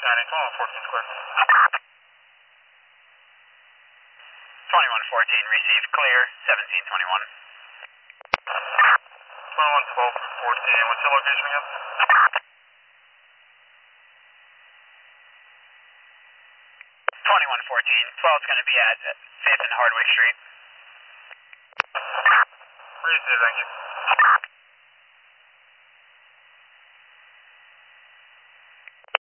2114 square. 2114, received clear, 1721. 211214, what's your location again? 2114, 12 is going to be at 5th and Hardwick Street. Received, thank you.